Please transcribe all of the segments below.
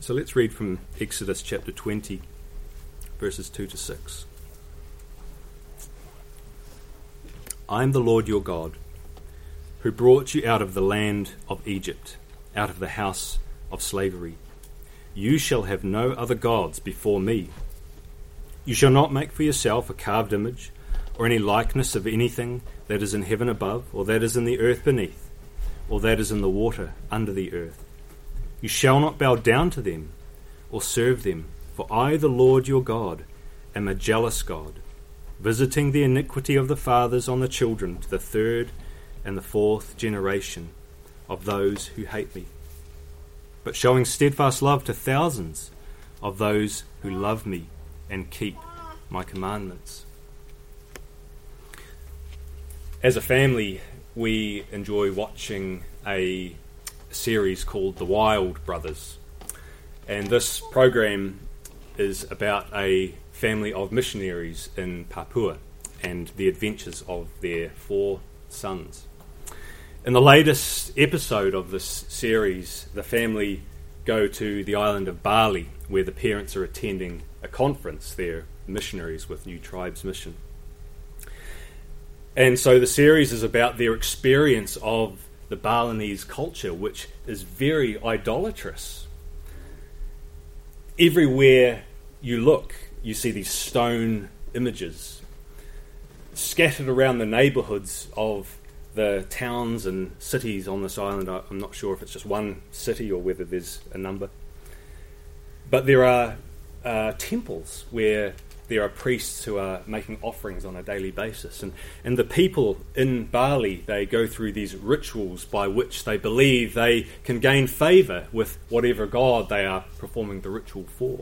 So let's read from Exodus chapter 20, verses 2 to 6. I am the Lord your God, who brought you out of the land of Egypt, out of the house of slavery. You shall have no other gods before me. You shall not make for yourself a carved image, or any likeness of anything that is in heaven above, or that is in the earth beneath, or that is in the water under the earth. You shall not bow down to them, or serve them, for I, the Lord your God, am a jealous God, visiting the iniquity of the fathers on the children to the third and the fourth generation of those who hate me, but showing steadfast love to thousands of those who love me and keep my commandments. As a family, we enjoy watching a series called The Wild Brothers, and this program is about a family of missionaries in Papua and the adventures of their 4 sons. In the latest episode of this series, the family go to the island of Bali, where the parents are attending a conference. They're missionaries with New Tribes Mission. And so the series is about their experience of the Balinese culture, which is very idolatrous. Everywhere you look, you see these stone images scattered around the neighbourhoods of the towns and cities on this island. I'm not sure if it's just one city or whether there's a number. But there are temples where there are priests who are making offerings on a daily basis. And the people in Bali, they go through these rituals by which they believe they can gain favour with whatever god they are performing the ritual for.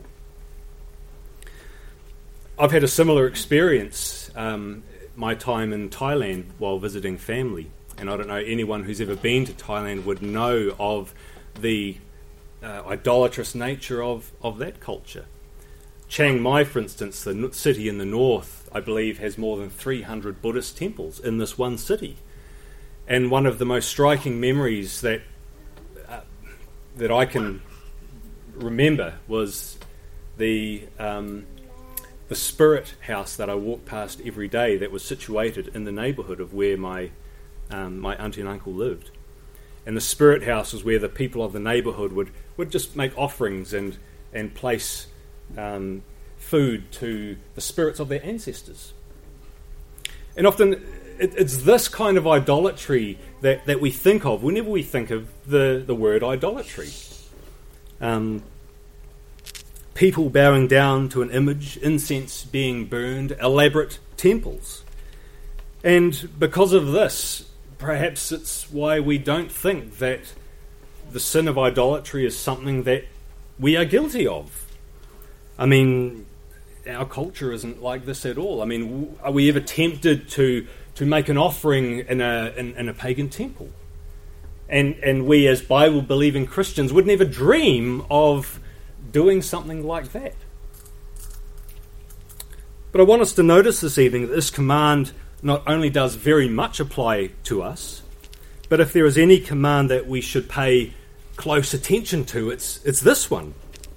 I've had a similar experience my time in Thailand while visiting family. And I don't know, anyone who's ever been to Thailand would know of the idolatrous nature of that culture. Chiang Mai, for instance, the city in the north, I believe, has more than 300 Buddhist temples in this one city. And one of the most striking memories that I can remember was the spirit house that I walked past every day that was situated in the neighbourhood of where my auntie and uncle lived. And the spirit house was where the people of the neighbourhood would just make offerings and place food to the spirits of their ancestors. And often it's this kind of idolatry that we think of whenever we think of the word idolatry. People bowing down to an image, incense being burned, elaborate temples. And because of this, perhaps it's why we don't think that the sin of idolatry is something that we are guilty of. I mean, our culture isn't like this at all. I mean, are we ever tempted to make an offering in a pagan temple? And we as Bible-believing Christians would never dream of doing something like that. But I want us to notice this evening that this command not only does very much apply to us, but if there is any command that we should pay close attention to, it's this one.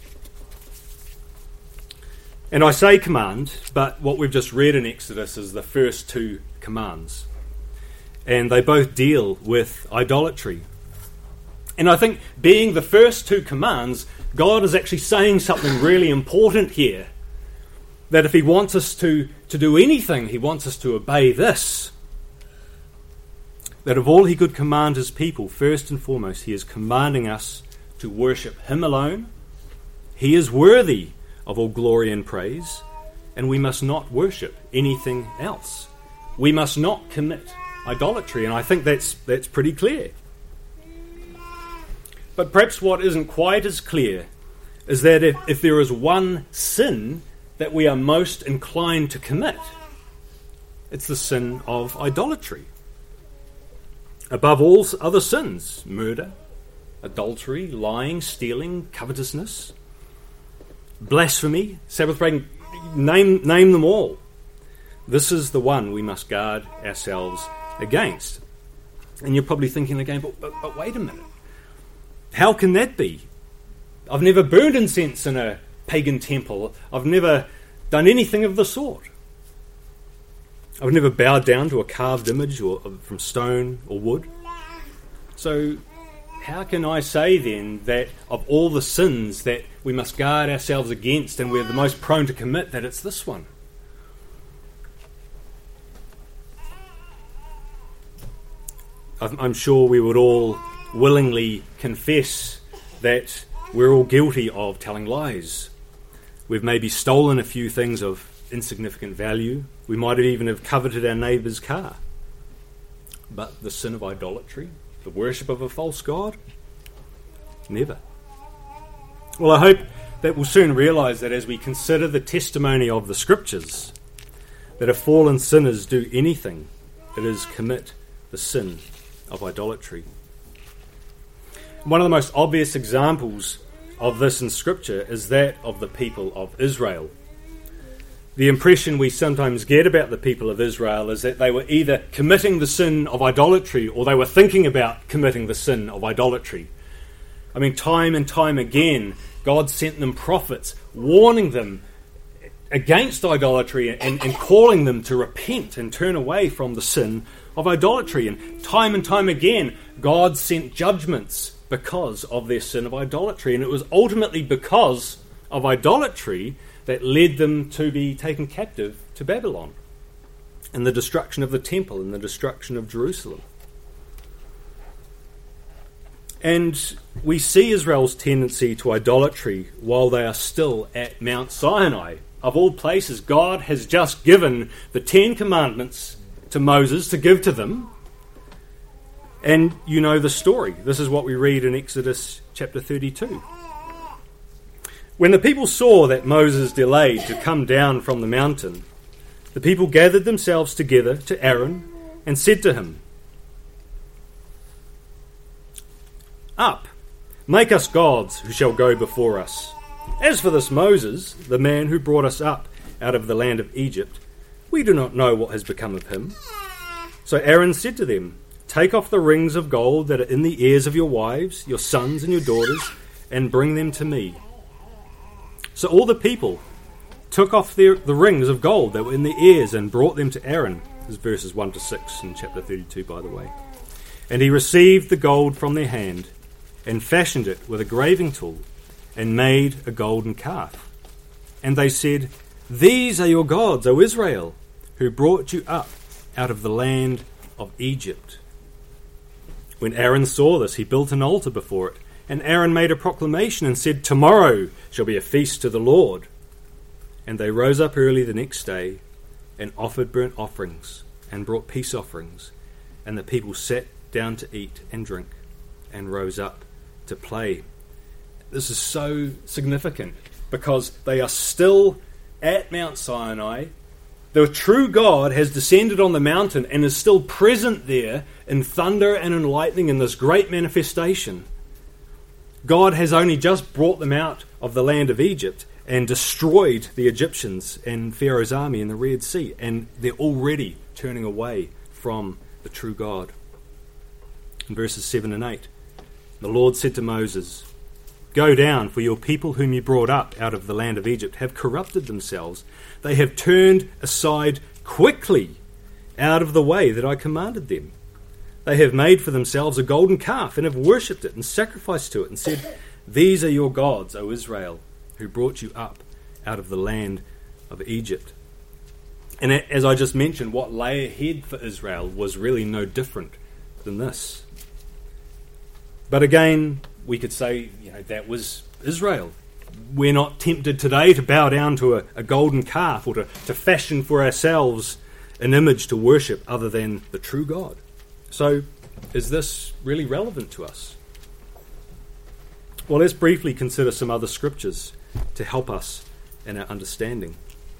And I say command, but what we've just read in Exodus is the first 2 commands. And they both deal with idolatry. And I think being the first 2 commands, God is actually saying something really important here. That if he wants us to do anything, he wants us to obey this. That of all he could command his people, first and foremost, he is commanding us to worship him alone. He is worthy of all glory and praise, and we must not worship anything else. We must not commit idolatry, and I think that's pretty clear. But perhaps what isn't quite as clear is that if there is one sin that we are most inclined to commit, it's the sin of idolatry. Above all other sins, murder, adultery, lying, stealing, covetousness, blasphemy, Sabbath breaking, name them all. This is the one we must guard ourselves against. And you're probably thinking again, but wait a minute. How can that be? I've never burned incense in a pagan temple. I've never done anything of the sort. I've never bowed down to a carved image or from stone or wood. So how can I say then that of all the sins that we must guard ourselves against and we're the most prone to commit, that it's this one? I'm sure we would all willingly confess that we're all guilty of telling lies. We've maybe stolen a few things of insignificant value. We might even have coveted our neighbour's car. But the sin of idolatry, the worship of a false god? Never. Well, I hope that we'll soon realise that as we consider the testimony of the Scriptures, that if fallen sinners do anything, it is commit the sin of idolatry. One of the most obvious examples of this in Scripture is that of the people of Israel. The impression we sometimes get about the people of Israel is that they were either committing the sin of idolatry or they were thinking about committing the sin of idolatry. I mean, time and time again, God sent them prophets warning them against idolatry and calling them to repent and turn away from the sin of idolatry. And time again, God sent judgments because of their sin of idolatry. And it was ultimately because of idolatry that led them to be taken captive to Babylon, and the destruction of the temple and the destruction of Jerusalem. And we see Israel's tendency to idolatry while they are still at Mount Sinai. Of all places, God has just given the 10 Commandments to Moses to give to them. And you know the story. This is what we read in Exodus chapter 32. When the people saw that Moses delayed to come down from the mountain, the people gathered themselves together to Aaron and said to him, "Up, make us gods who shall go before us. As for this Moses, the man who brought us up out of the land of Egypt, we do not know what has become of him." So Aaron said to them, "Take off the rings of gold that are in the ears of your wives, your sons and your daughters, and bring them to me." So all the people took off the rings of gold that were in their ears and brought them to Aaron. This is verses 1 to 6 in chapter 32, by the way. And he received the gold from their hand and fashioned it with a graving tool and made a golden calf. And they said, "These are your gods, O Israel, who brought you up out of the land of Egypt." When Aaron saw this, he built an altar before it. And Aaron made a proclamation and said, "Tomorrow shall be a feast to the Lord." And they rose up early the next day and offered burnt offerings and brought peace offerings. And the people sat down to eat and drink and rose up to play. This is so significant because they are still at Mount Sinai. The true God has descended on the mountain and is still present there in thunder and in lightning in this great manifestation. God has only just brought them out of the land of Egypt and destroyed the Egyptians and Pharaoh's army in the Red Sea, and they're already turning away from the true God. In verses 7 and 8, the Lord said to Moses, "Go down, for your people whom you brought up out of the land of Egypt have corrupted themselves. They have turned aside quickly out of the way that I commanded them. They have made for themselves a golden calf and have worshipped it and sacrificed to it and said, 'These are your gods, O Israel, who brought you up out of the land of Egypt.'" And as I just mentioned, what lay ahead for Israel was really no different than this. But again, we could say, that was Israel. We're not tempted today to bow down to a golden calf or to fashion for ourselves an image to worship other than the true God. So, is this really relevant to us? Well, let's briefly consider some other scriptures to help us in our understanding.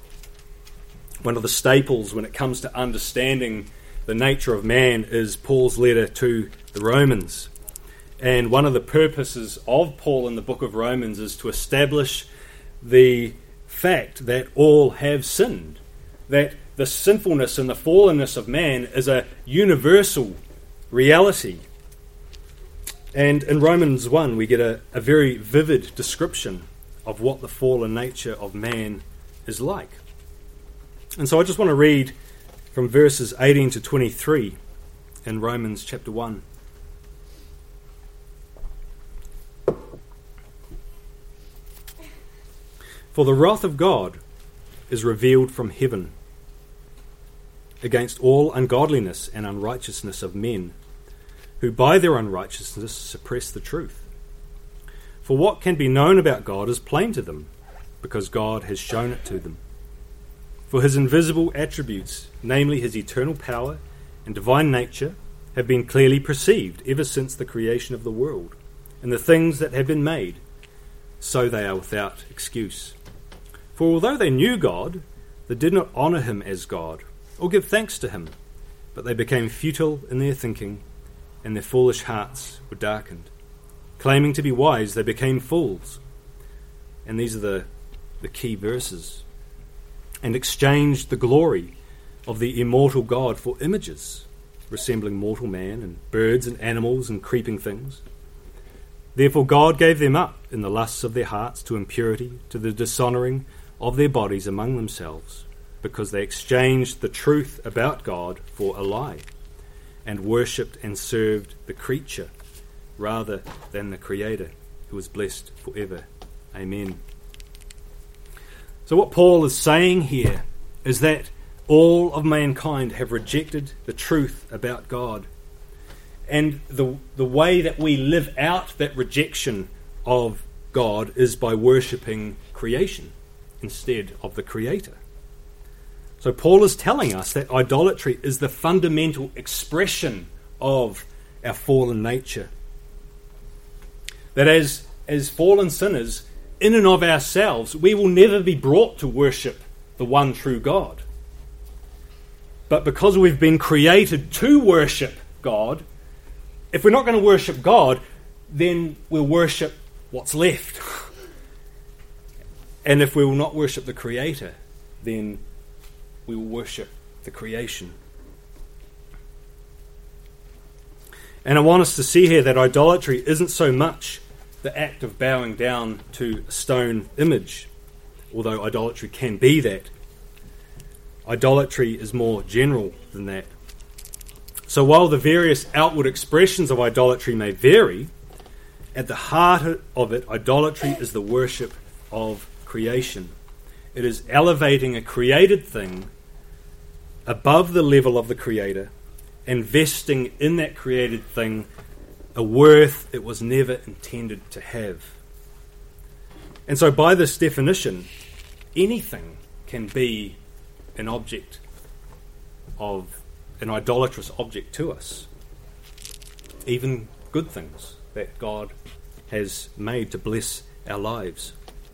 One of the staples when it comes to understanding the nature of man is Paul's letter to the Romans. And one of the purposes of Paul in the book of Romans is to establish the fact that all have sinned, that the sinfulness and the fallenness of man is a universal reality. And in Romans 1, we get a very vivid description of what the fallen nature of man is like. And so I just want to read from verses 18 to 23 in Romans chapter 1. For the wrath of God is revealed from heaven against all ungodliness and unrighteousness of men, who by their unrighteousness suppress the truth. For what can be known about God is plain to them, because God has shown it to them. For his invisible attributes, namely his eternal power and divine nature, have been clearly perceived ever since the creation of the world, and the things that have been made, so they are without excuse. For although they knew God, they did not honour him as God, or give thanks to him, but they became futile in their thinking, and their foolish hearts were darkened. Claiming to be wise, they became fools. And these are the key verses. And exchanged the glory of the immortal God for images, resembling mortal man, and birds and animals and creeping things. Therefore God gave them up in the lusts of their hearts to impurity, to the dishonouring of their bodies among themselves, because they exchanged the truth about God for a lie, and worshipped and served the creature rather than the Creator, who is blessed forever. Amen. So what Paul is saying here is that all of mankind have rejected the truth about God. And the way that we live out that rejection of God is by worshipping creation instead of the Creator. So Paul is telling us that idolatry is the fundamental expression of our fallen nature. That as fallen sinners, in and of ourselves, we will never be brought to worship the one true God. But because we've been created to worship God, if we're not going to worship God, then we'll worship what's left. And if we will not worship the Creator, then we will worship the creation. And I want us to see here that idolatry isn't so much the act of bowing down to a stone image, although idolatry can be that. Idolatry is more general than that. So while the various outward expressions of idolatry may vary, at the heart of it, idolatry is the worship of creation. It is elevating a created thing above the level of the Creator, investing in that created thing a worth it was never intended to have. And so by this definition, anything can be an object of an idolatrous object to us. Even good things that God has made to bless our lives.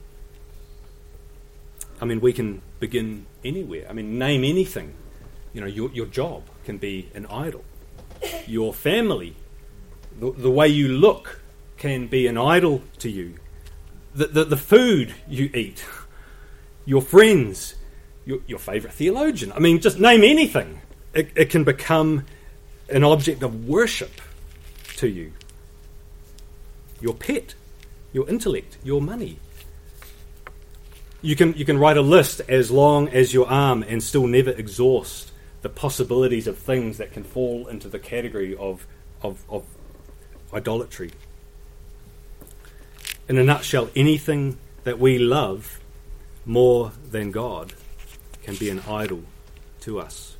I mean, we can begin anywhere. I mean, name anything. You know, your job can be an idol. Your family, the way you look can be an idol to you. The food you eat, your friends, your favourite theologian. I mean, just name anything. It can become an object of worship to you. Your pet, your intellect, your money. You can write a list as long as your arm and still never exhaust the possibilities of things that can fall into the category of idolatry. In a nutshell, anything that we love more than God can be an idol to us.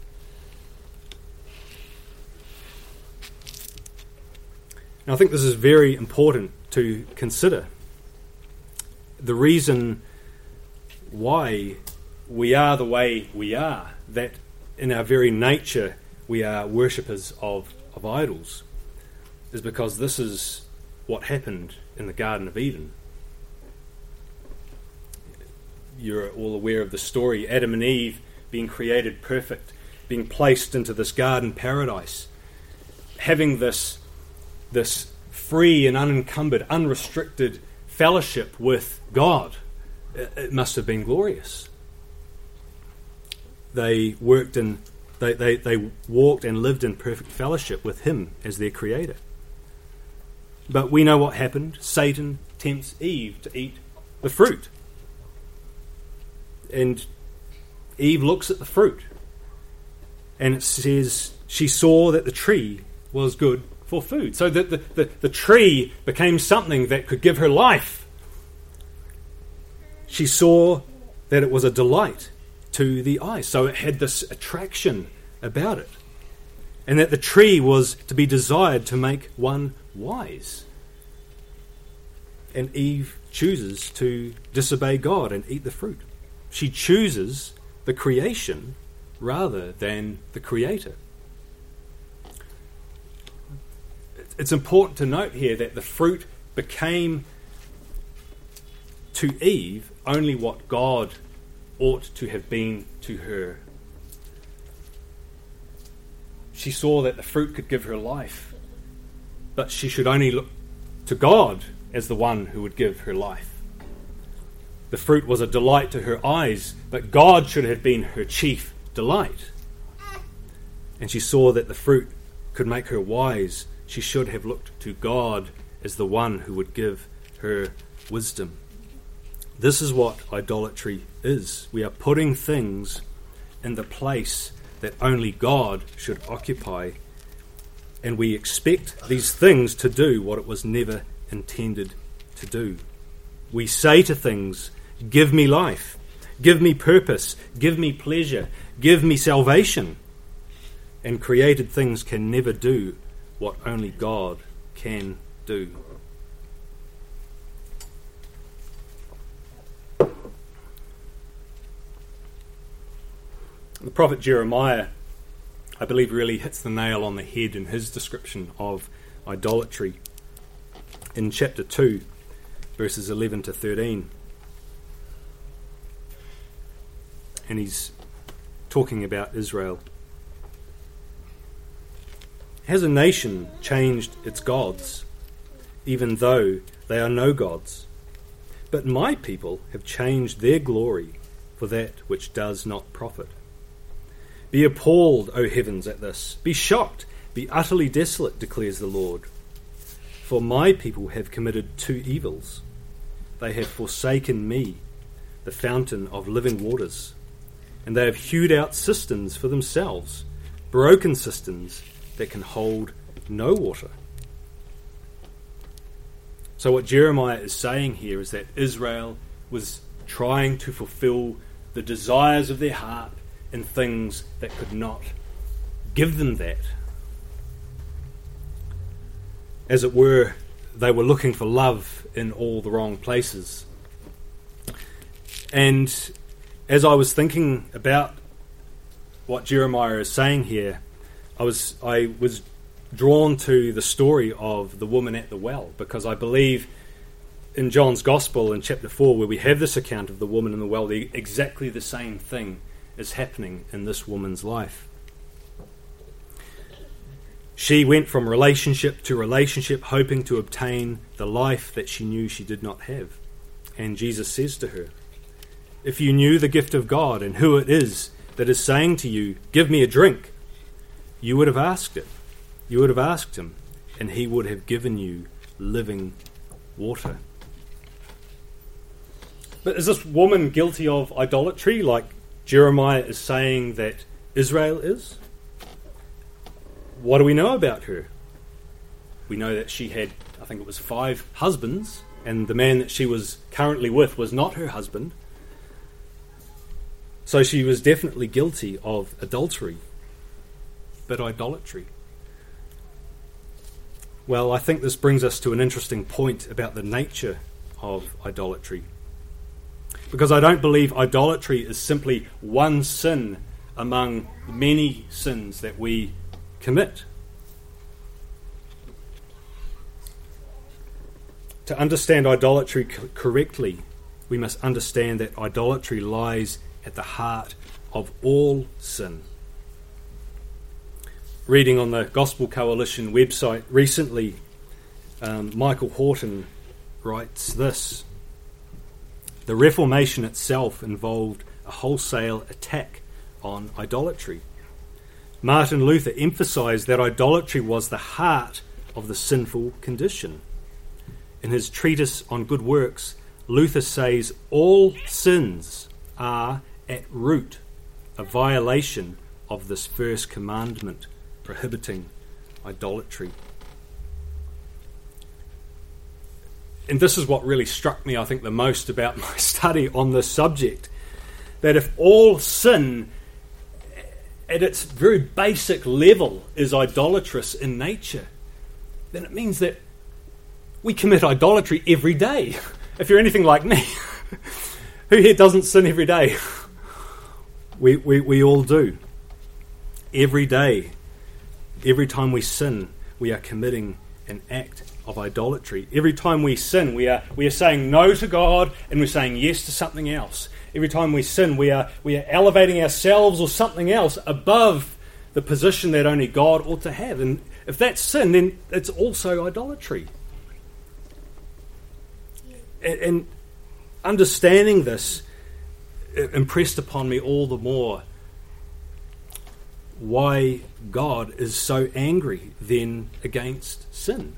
Now, I think this is very important to consider. The reason why we are the way we are, that in our very nature we are worshippers of idols, is because this is what happened in the Garden of Eden. You're all aware of the story. Adam and Eve being created perfect, being placed into this garden paradise, having this free and unencumbered, unrestricted fellowship with God. It must have been glorious. They walked and lived in perfect fellowship with Him as their Creator. But we know what happened. Satan tempts Eve to eat the fruit. And Eve looks at the fruit. And it says she saw that the tree was good for food. So that the tree became something that could give her life. She saw that it was a delight to the eye. So it had this attraction about it. And that the tree was to be desired to make one wise. And Eve chooses to disobey God and eat the fruit. She chooses the creation rather than the Creator. It's important to note here that the fruit became to Eve only what God ought to have been to her. She saw that the fruit could give her life, but she should only look to God as the one who would give her life. The fruit was a delight to her eyes, but God should have been her chief delight. And she saw that the fruit could make her wise. She should have looked to God as the one who would give her wisdom. This is what idolatry is. We are putting things in the place that only God should occupy, and we expect these things to do what it was never intended to do. We say to things, give me life, give me purpose, give me pleasure, give me salvation. And created things can never do what only God can do. The prophet Jeremiah, I believe, really hits the nail on the head in his description of idolatry in chapter 2, verses 11 to 13. And he's talking about Israel. Has a nation changed its gods, even though they are no gods? But my people have changed their glory for that which does not profit. Be appalled, O heavens, at this. Be shocked, be utterly desolate, declares the Lord. For my people have committed two evils. They have forsaken me, the fountain of living waters, and they have hewed out cisterns for themselves, broken cisterns that can hold no water. So what Jeremiah is saying here is that Israel was trying to fulfill the desires of their heart in things that could not give them that. As it were, they were looking for love in all the wrong places. And as I was thinking about what Jeremiah is saying here, I was drawn to the story of the woman at the well, because I believe in John's Gospel in chapter 4, where we have this account of the woman in the well, exactly the same thing is happening in this woman's life. She went from relationship to relationship, hoping to obtain the life that she knew she did not have. And Jesus says to her, if you knew the gift of God and who it is that is saying to you, give me a drink, you would have asked it. You would have asked him, and he would have given you living water. But is this woman guilty of idolatry, like Jeremiah is saying that Israel is? What do we know about her? We know that she had, I think it was 5 husbands, and the man that she was currently with was not her husband. So she was definitely guilty of adultery. But idolatry? Well, I think this brings us to an interesting point about the nature of idolatry. Because I don't believe idolatry is simply one sin among many sins that we commit. To understand idolatry correctly, we must understand that idolatry lies at the heart of all sin. Reading on the Gospel Coalition website recently, Michael Horton writes this: the Reformation itself involved a wholesale attack on idolatry. Martin Luther emphasized that idolatry was the heart of the sinful condition. In his treatise on good works, Luther says all sins are at root a violation of this first commandment prohibiting idolatry. And this is what really struck me, I think, the most about my study on this subject. That if all sin at its very basic level is idolatrous in nature, then it means that we commit idolatry every day. If you're anything like me, who here doesn't sin every day? We all do. Every day, every time we sin, we are committing an act of idolatry. Every time we sin, we are saying no to God and we're saying yes to something else. Every time we sin, we are elevating ourselves or something else above the position that only God ought to have. And if that's sin, then it's also idolatry. And understanding this impressed upon me all the more why God is so angry then against sin.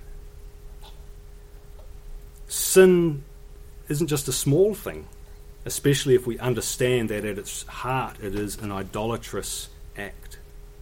Sin isn't just a small thing, especially if we understand that at its heart it is an idolatrous act.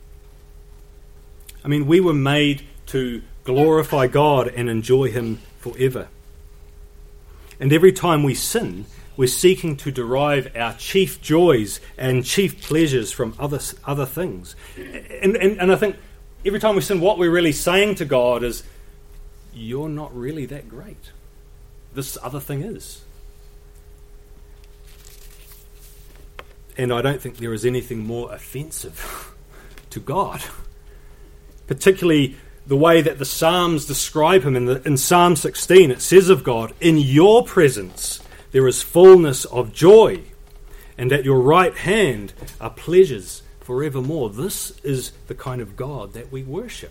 I mean, we were made to glorify God and enjoy Him forever. And every time we sin, we're seeking to derive our chief joys and chief pleasures from other things. And I think every time we sin, what we're really saying to God is, you're not really that great. This other thing is. And I don't think there is anything more offensive to God. Particularly the way that the Psalms describe Him. In Psalm 16 it says of God, in your presence there is fullness of joy, and at your right hand are pleasures forevermore. This is the kind of God that we worship.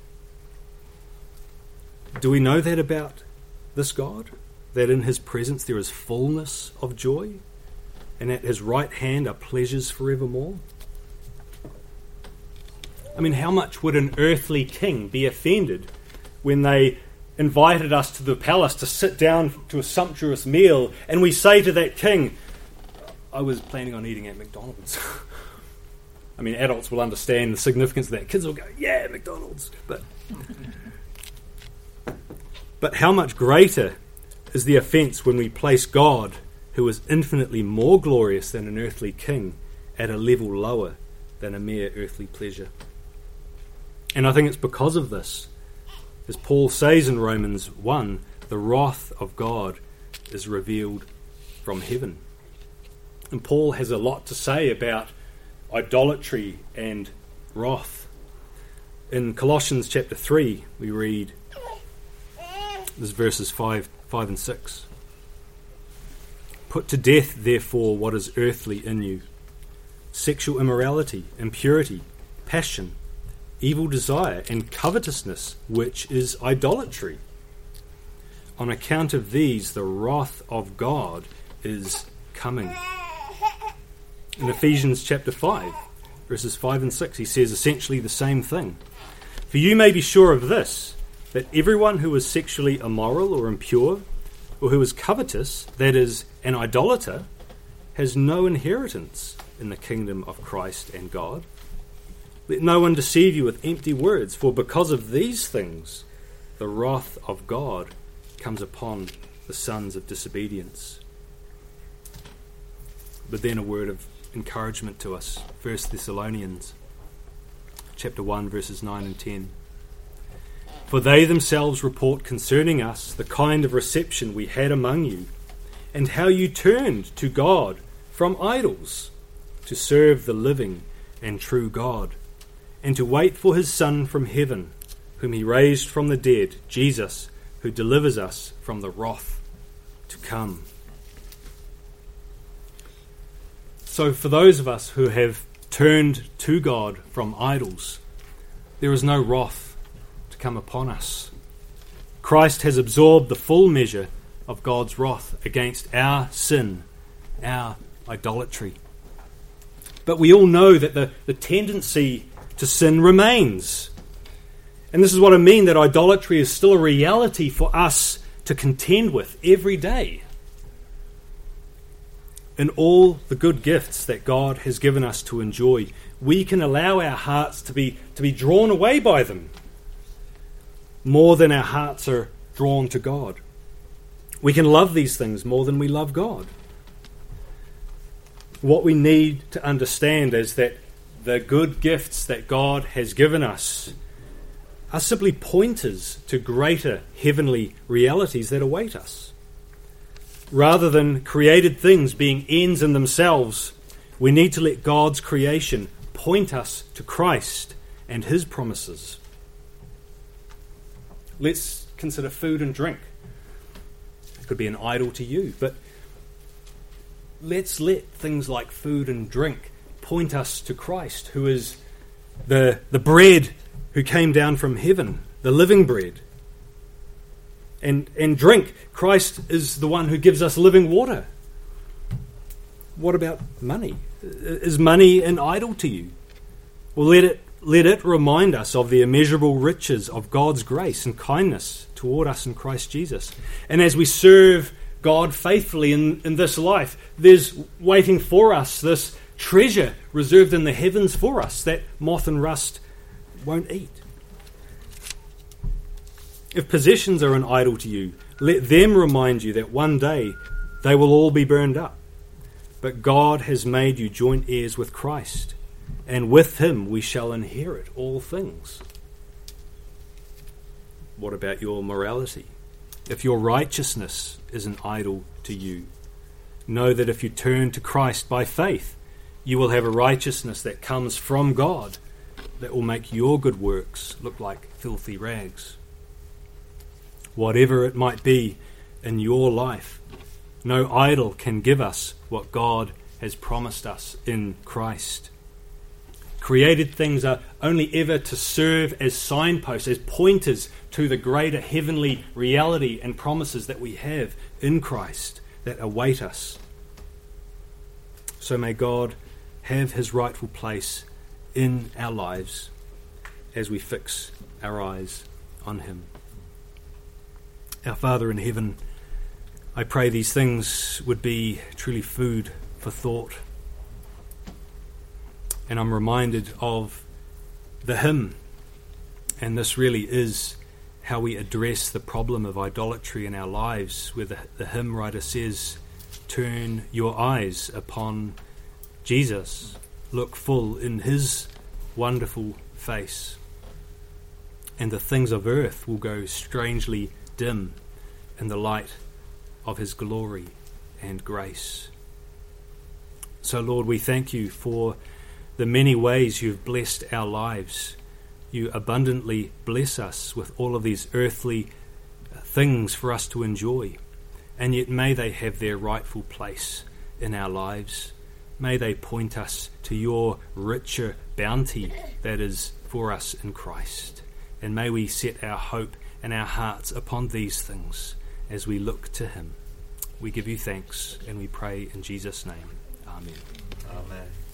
Do we know that about this God? That in His presence there is fullness of joy, and at His right hand are pleasures forevermore? I mean, how much would an earthly king be offended when they invited us to the palace to sit down to a sumptuous meal, and we say to that king, I was planning on eating at McDonald's. I mean, adults will understand the significance of that. Kids will go, yeah, McDonald's. But how much greater is the offence when we place God, who is infinitely more glorious than an earthly king, at a level lower than a mere earthly pleasure. And I think it's because of this, as Paul says in Romans 1, the wrath of God is revealed from heaven. And Paul has a lot to say about idolatry and wrath. In Colossians chapter 3, we read, this is verses 5 and 6. Put to death, therefore, what is earthly in you: sexual immorality, impurity, passion, evil desire, and covetousness, which is idolatry. On account of these, the wrath of God is coming. In Ephesians chapter 5, verses 5 and 6, he says essentially the same thing. For you may be sure of this, that everyone who is sexually immoral or impure, or who is covetous, that is, an idolater, has no inheritance in the kingdom of Christ and God. Let no one deceive you with empty words, for because of these things the wrath of God comes upon the sons of disobedience. But then a word of encouragement to us. 1 Thessalonians chapter 1, verses 9 and 10. For they themselves report concerning us the kind of reception we had among you, and how you turned to God from idols to serve the living and true God, and to wait for His Son from heaven, whom He raised from the dead, Jesus, who delivers us from the wrath to come. So for those of us who have turned to God from idols, there is no wrath to come upon us. Christ has absorbed the full measure of God's wrath against our sin, our idolatry. But we all know that the tendency to sin remains. And this is what I mean, that idolatry is still a reality for us to contend with every day. In all the good gifts that God has given us to enjoy, we can allow our hearts to be drawn away by them more than our hearts are drawn to God. We can love these things more than we love God. What we need to understand is that the good gifts that God has given us are simply pointers to greater heavenly realities that await us. Rather than created things being ends in themselves, we need to let God's creation point us to Christ and His promises. Let's consider food and drink. It could be an idol to you, but let's let things like food and drink point us to Christ, who is the bread who came down from heaven, the living bread. And drink. Christ is the one who gives us living water. What about money? Is money an idol to you? Well, let it remind us of the immeasurable riches of God's grace and kindness toward us in Christ Jesus. And as we serve God faithfully in this life, there's waiting for us this treasure reserved in the heavens for us that moth and rust won't eat. If possessions are an idol to you, let them remind you that one day they will all be burned up. But God has made you joint heirs with Christ, and with Him we shall inherit all things. What about your morality? If your righteousness is an idol to you, know that if you turn to Christ by faith, you will have a righteousness that comes from God that will make your good works look like filthy rags. Whatever it might be in your life, no idol can give us what God has promised us in Christ. Created things are only ever to serve as signposts, as pointers to the greater heavenly reality and promises that we have in Christ that await us. So may God have His rightful place in our lives as we fix our eyes on Him. Our Father in heaven, I pray these things would be truly food for thought. And I'm reminded of the hymn, and this really is how we address the problem of idolatry in our lives, where the hymn writer says, "Turn your eyes upon Jesus, look full in His wonderful face, and the things of earth will go strangely dim in the light of His glory and grace." So Lord, we thank You for the many ways You've blessed our lives. You abundantly bless us with all of these earthly things for us to enjoy, and yet may they have their rightful place in our lives. May they point us to Your richer bounty that is for us in Christ, and may we set our hope and our hearts upon these things as we look to Him. We give You thanks and we pray in Jesus' name. Amen. Amen.